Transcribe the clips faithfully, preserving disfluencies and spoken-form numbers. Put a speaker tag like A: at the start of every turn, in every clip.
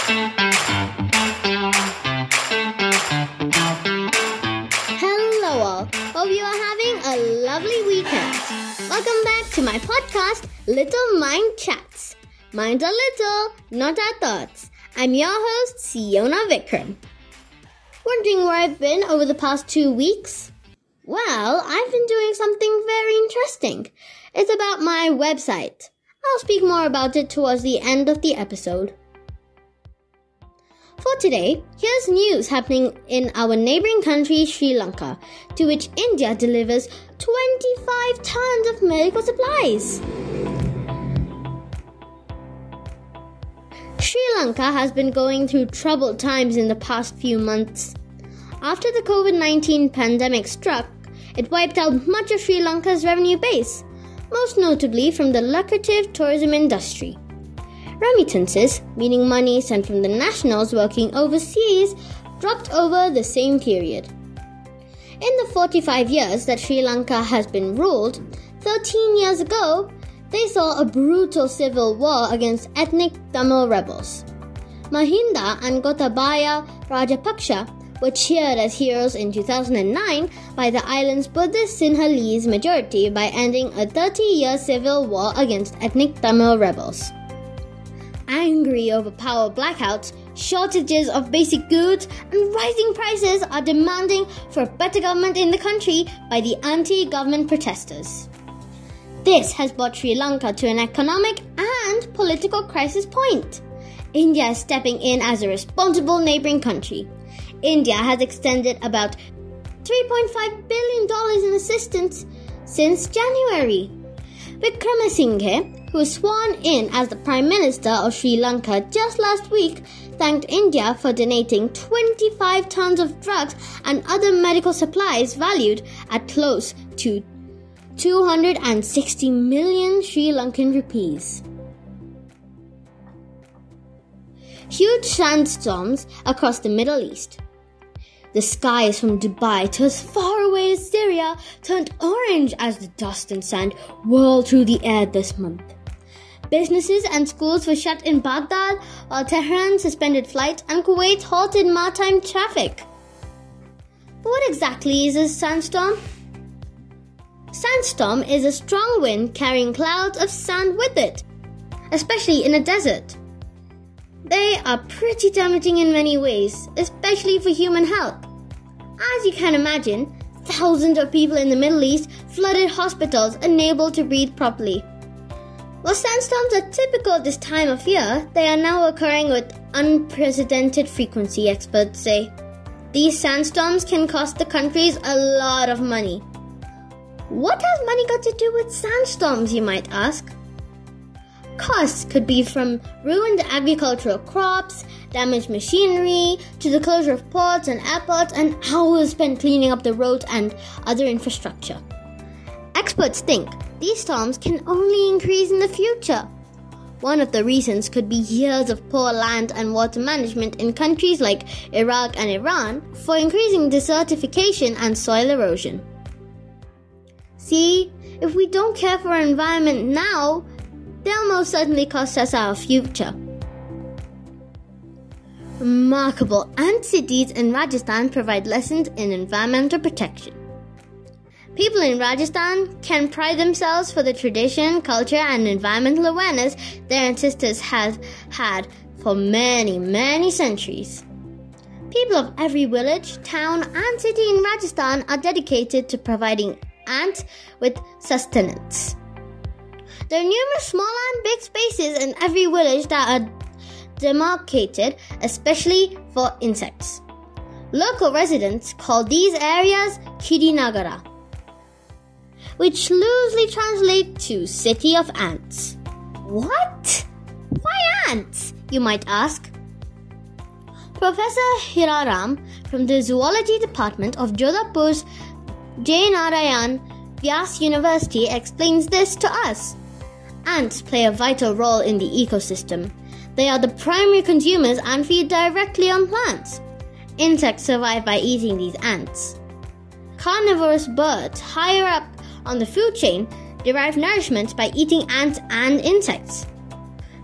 A: Hello all, hope you are having a lovely weekend. Welcome back to my podcast, Little Mind Chats. Minds are little, not our thoughts. I'm your host, Siona Vikram. Wondering where I've been over the past two weeks? Well, I've been doing something very interesting. It's about my website. I'll speak more about it towards the end of the episode. For today, here's news happening in our neighboring country, Sri Lanka, to which India delivers twenty-five tons of medical supplies. Sri Lanka has been going through troubled times in the past few months. After the covid nineteen pandemic struck, it wiped out much of Sri Lanka's revenue base, most notably from the lucrative tourism industry. Remittances, meaning money sent from the nationals working overseas, dropped over the same period. In the forty-five years that Sri Lanka has been ruled, thirteen years ago, they saw a brutal civil war against ethnic Tamil rebels. Mahinda and Gotabaya Rajapaksa were cheered as heroes in two thousand nine by the island's Buddhist Sinhalese majority by ending a thirty-year civil war against ethnic Tamil rebels. Angry over power blackouts, shortages of basic goods, and rising prices are demanding for a better government in the country by the anti-government protesters. This has brought Sri Lanka to an economic and political crisis point. India is stepping in as a responsible neighboring country. India has extended about three point five billion dollars in assistance since January. Wickremesinghe, who was sworn in as the Prime Minister of Sri Lanka just last week, thanked India for donating twenty-five tons of drugs and other medical supplies valued at close to two hundred sixty million Sri Lankan rupees. Huge sandstorms across the Middle East. The skies from Dubai to as far away as Syria turned orange as the dust and sand whirled through the air this month. Businesses and schools were shut in Baghdad, while Tehran suspended flights and Kuwait halted maritime traffic. But what exactly is a sandstorm? Sandstorm is a strong wind carrying clouds of sand with it, especially in a desert. They are pretty damaging in many ways, especially for human health. As you can imagine, thousands of people in the Middle East flooded hospitals unable to breathe properly. While sandstorms are typical this time of year, they are now occurring with unprecedented frequency, experts say. These sandstorms can cost the countries a lot of money. What has money got to do with sandstorms, you might ask? Costs could be from ruined agricultural crops, damaged machinery, to the closure of ports and airports, and hours spent cleaning up the roads and other infrastructure. Experts think these storms can only increase in the future. One of the reasons could be years of poor land and water management in countries like Iraq and Iran for increasing desertification and soil erosion. See, if we don't care for our environment now, they'll most certainly cost us our future. Remarkable ant cities in Rajasthan provide lessons in environmental protection. People in Rajasthan can pride themselves for the tradition, culture, and environmental awareness their ancestors have had for many, many centuries. People of every village, town, and city in Rajasthan are dedicated to providing ants with sustenance. There are numerous small and big spaces in every village that are demarcated, especially for insects. Local residents call these areas Kiri Nagara, which loosely translates to City of Ants. What? Why ants, you might ask? Professor Hiraram from the Zoology Department of Jodhpur's J. Narayan Vyas University explains this to us. Ants play a vital role in the ecosystem. They are the primary consumers and feed directly on plants. Insects survive by eating these ants. Carnivorous birds higher up on the food chain derive nourishment by eating ants and insects.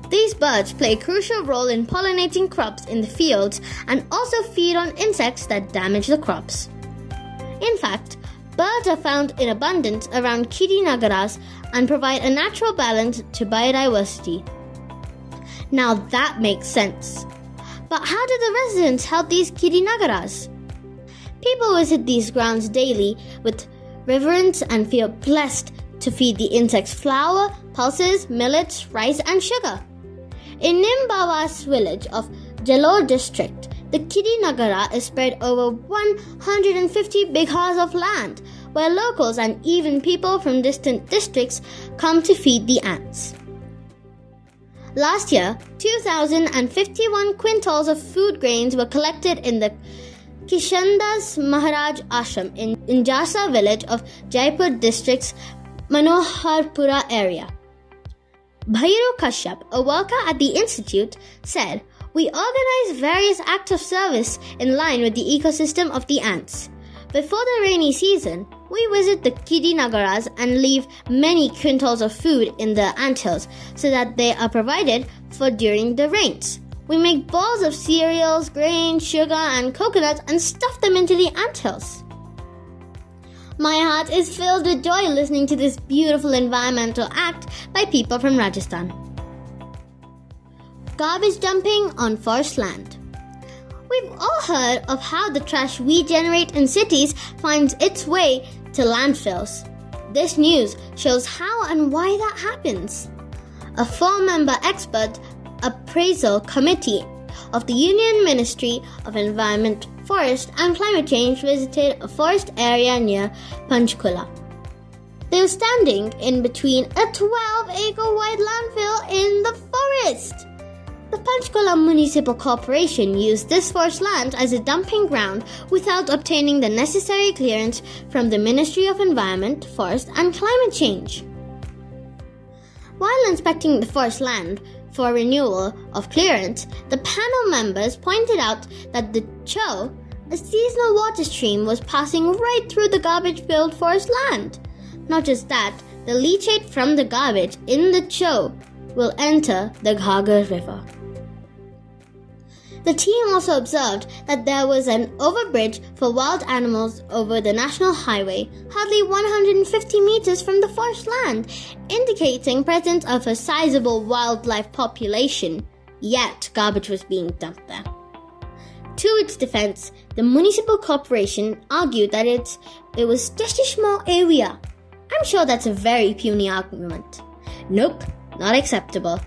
A: These birds play a crucial role in pollinating crops in the fields and also feed on insects that damage the crops. In fact, birds are found in abundance around Kirinagaras and provide a natural balance to biodiversity. Now that makes sense. But how do the residents help these Kirinagaras? People visit these grounds daily with reverence and feel blessed to feed the insects flour, pulses, millets, rice and sugar. In Nimbawas village of Jalore district, the Kirinagara is spread over one hundred fifty bighaas of land, where locals and even people from distant districts come to feed the ants. Last year, two thousand fifty-one quintals of food grains were collected in the Kishandas Maharaj Ashram in Injasa village of Jaipur district's Manoharpura area. Bhairu Kashyap, a worker at the institute, said, "We organize various acts of service in line with the ecosystem of the ants. Before the rainy season, we visit the Kirinagaras and leave many quintals of food in the anthills so that they are provided for during the rains. We make balls of cereals, grain, sugar, and coconuts and stuff them into the anthills." My heart is filled with joy listening to this beautiful environmental act by people from Rajasthan. Garbage dumping on forest land. We've all heard of how the trash we generate in cities finds its way to landfills. This news shows how and why that happens. A four-member expert appraisal committee of the Union Ministry of Environment, Forest and Climate Change visited a forest area near Panchkula. They were standing in between a twelve-acre wide landfill in the forest. The Panchkula Municipal Corporation used this forest land as a dumping ground without obtaining the necessary clearance from the Ministry of Environment, Forest and Climate Change. While inspecting the forest land for renewal of clearance, the panel members pointed out that the Cho, a seasonal water stream, was passing right through the garbage-filled forest land. Not just that, the leachate from the garbage in the Cho will enter the Ghaggar River. The team also observed that there was an overbridge for wild animals over the national highway, hardly one hundred fifty meters from the forest land, indicating presence of a sizable wildlife population, yet garbage was being dumped there. To its defense, the municipal corporation argued that it's, it was just a small area. I'm sure that's a very puny argument. Nope, not acceptable.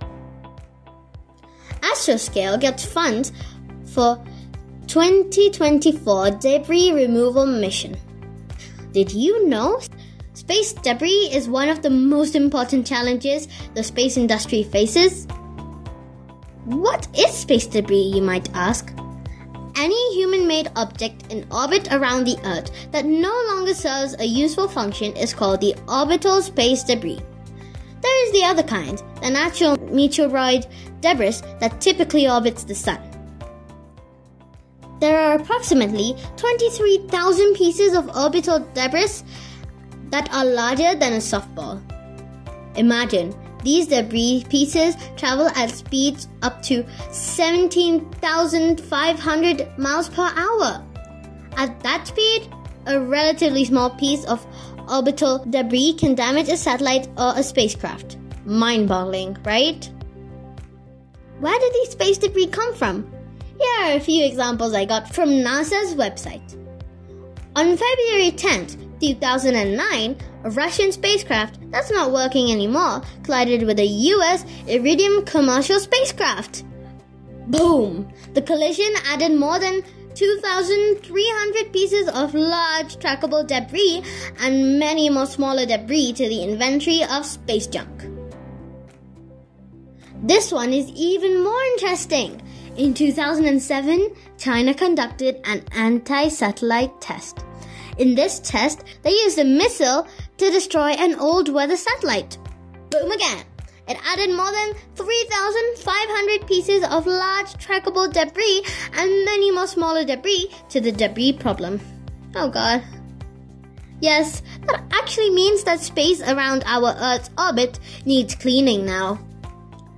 A: Astroscale gets funds for twenty twenty-four debris removal mission. Did you know space debris is one of the most important challenges the space industry faces? What is space debris, you might ask? Any human-made object in orbit around the Earth that no longer serves a useful function is called the orbital space debris. There is the other kind, the natural meteoroid debris that typically orbits the Sun. There are approximately twenty-three thousand pieces of orbital debris that are larger than a softball. Imagine, these debris pieces travel at speeds up to seventeen thousand five hundred miles per hour. At that speed, a relatively small piece of orbital debris can damage a satellite or a spacecraft. Mind-boggling, right? Where did these space debris come from? Here are a few examples I got from NASA's website. On February tenth, two thousand nine, a Russian spacecraft that's not working anymore collided with a U S Iridium commercial spacecraft. Boom! The collision added more than two thousand three hundred pieces of large trackable debris and many more smaller debris to the inventory of space junk. This one is even more interesting. In two thousand seven, China conducted an anti-satellite test. In this test, they used a missile to destroy an old weather satellite. Boom again! It added more than three thousand five hundred pieces of large trackable debris and many more smaller debris to the debris problem. Oh god. Yes, that actually means that space around our Earth's orbit needs cleaning now.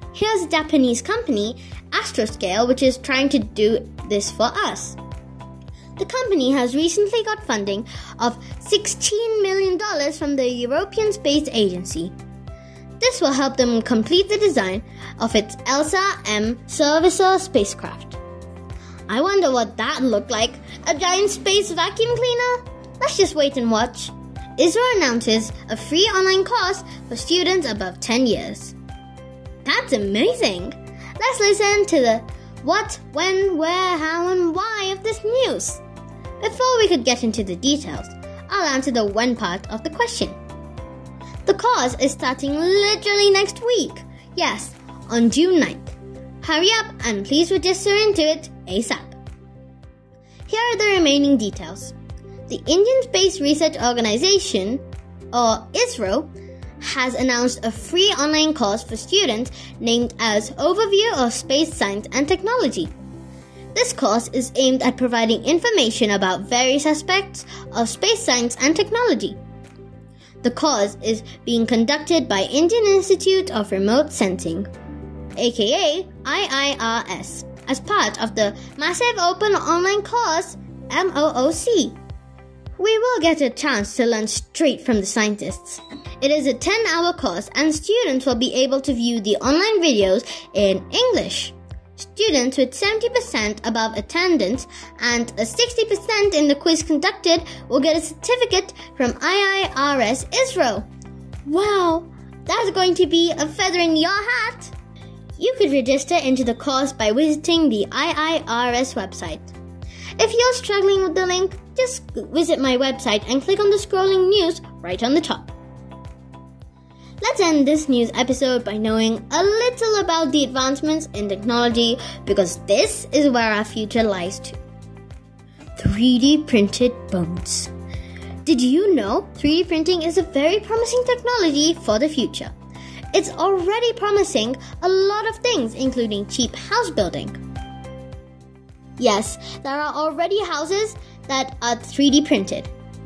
A: here's a Japanese company, Astroscale, which is trying to do this for us. The company has recently got funding of sixteen million dollars from the European Space Agency. This will help them complete the design of its ELSA M Servicer spacecraft. I wonder what that looked like, a giant space vacuum cleaner? Let's just wait and watch. ISRO announces a free online course for students above ten years. That's amazing! Let's listen to the what, when, where, how, and why of this news. Before we could get into the details, I'll answer the when part of the question. The course is starting literally next week. Yes, on June ninth. Hurry up and please register into it ASAP. Here are the remaining details. The Indian Space Research Organisation, or ISRO, has announced a free online course for students named as Overview of Space Science and Technology. This course is aimed at providing information about various aspects of space science and technology. The course is being conducted by Indian Institute of Remote Sensing, aka I I R S, as part of the Massive Open Online Course M O O C. We will get a chance to learn straight from the scientists. It is a ten-hour course and students will be able to view the online videos in English. Students with seventy percent above attendance and a sixty percent in the quiz conducted will get a certificate from I I R S ISRO. Wow, that's going to be a feather in your hat! You could register into the course by visiting the I I R S website. If you're struggling with the link, just visit my website and click on the scrolling news right on the top. Let's end this news episode by knowing a little about the advancements in technology because this is where our future lies too. three D printed bones. Did you know three D printing is a very promising technology for the future? It's already promising a lot of things, including cheap house building. Yes, there are already houses that are three D printed.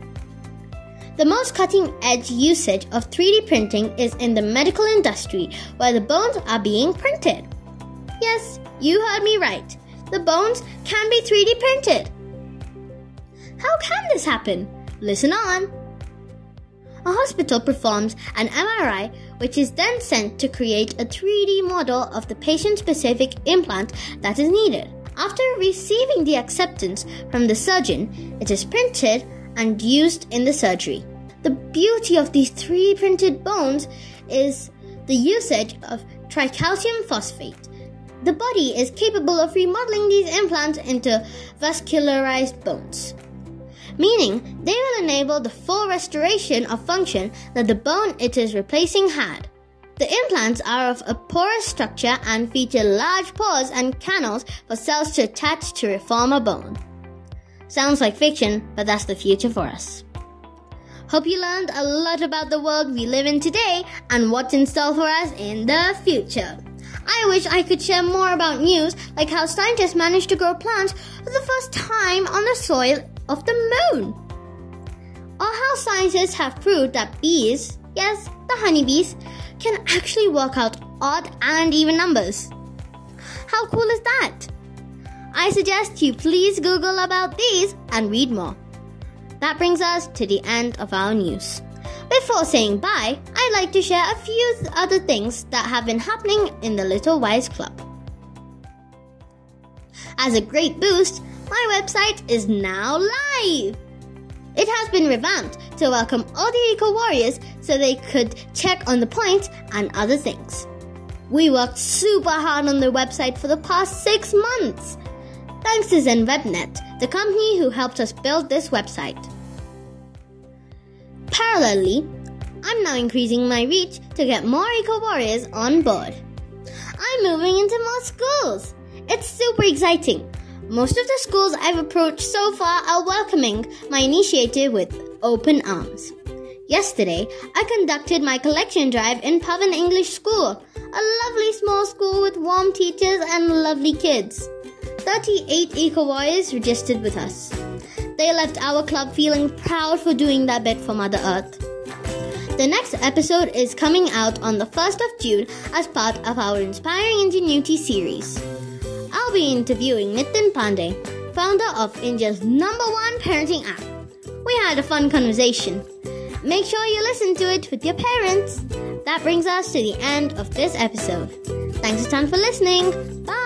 A: The most cutting-edge usage of three D printing is in the medical industry, where the bones are being printed. Yes, you heard me right. The bones can be three D printed. How can this happen? Listen on. A hospital performs an M R I, which is then sent to create a three D model of the patient-specific implant that is needed. After receiving the acceptance from the surgeon, it is printed and used in the surgery. The beauty of these three D printed bones is the usage of tricalcium phosphate. The body is capable of remodeling these implants into vascularized bones, meaning they will enable the full restoration of function that the bone it is replacing had. The implants are of a porous structure and feature large pores and canals for cells to attach to reform a bone. Sounds like fiction, but that's the future for us. Hope you learned a lot about the world we live in today and what's in store for us in the future. I wish I could share more about news like how scientists managed to grow plants for the first time on the soil of the moon. Or how scientists have proved that bees, yes, the honeybees, can actually work out odd and even numbers. How cool is that? I suggest you please Google about these and read more. That brings us to the end of our news. Before saying bye, I'd like to share a few other things that have been happening in the Little Wise Club. As a great boost, my website is now live! It has been revamped to welcome all the Eco Warriors so they could check on the points and other things. We worked super hard on the website for the past six months. Thanks to ZenWebNet, the company who helped us build this website. Parallelly, I'm now increasing my reach to get more Eco Warriors on board. I'm moving into more schools. It's super exciting. Most of the schools I've approached so far are welcoming my initiative with open arms. Yesterday, I conducted my collection drive in Pavan English School, a lovely small school with warm teachers and lovely kids. thirty-eight Eco Warriors registered with us. They left our club feeling proud for doing that bit for Mother Earth. The next episode is coming out on the first of June as part of our Inspiring Ingenuity series. I'll be interviewing Nitin Pandey, founder of India's number one parenting app. We had a fun conversation. Make sure you listen to it with your parents. That brings us to the end of this episode. Thanks a ton for listening. Bye!